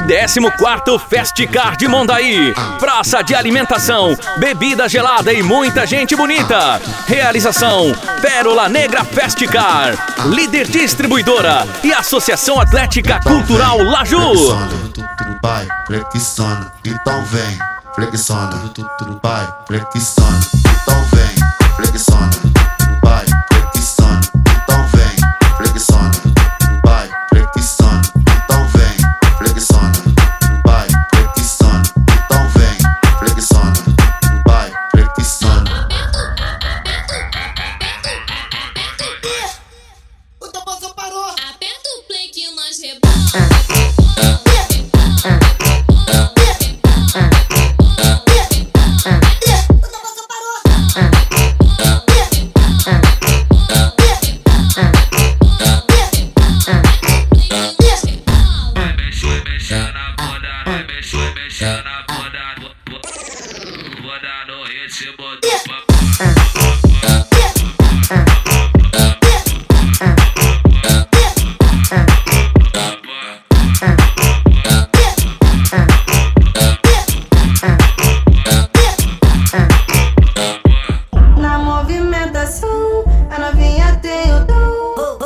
14º Festicar de Mondaí. Praça de alimentação, bebida gelada e muita gente bonita. Realização Pérola Negra Festicar, Líder Distribuidora e Associação Atlética Cultural Laju. Vai, flexiona, então vem, flexiona, vai, flexiona, então vem, flexiona, vai, flexiona, então vem, flexiona, vai, flexiona, então vem, flexiona, vai, flexiona, então vem, flexiona, vai, flexiona. O tambozão parou. Aperta o play que nós rebola. Vou dar no ritmo do Na movimentação, a novinha tem o dom.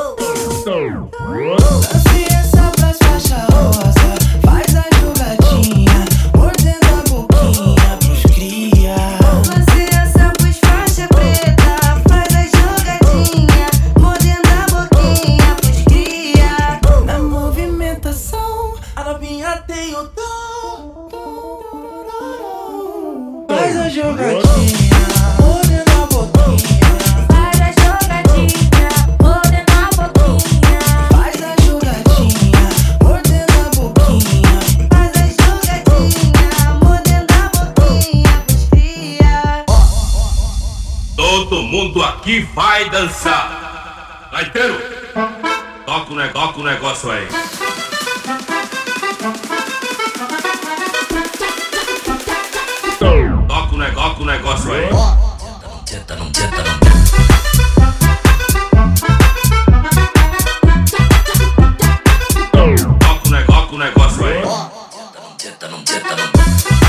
Dance essa pras faixa rosa, faz a jogadinha, mordendo a boquinha pros cria. Dance essa pros faixa preta, faz a jogadinha, mordendo a boquinha pros cria. Na movimentação, a novinha tem o dom. Faz a jogadinha. Todo mundo aqui vai dançar. Gaiteiro, toca o negócio aí. Toca o negócio aí. Toca o negócio aí.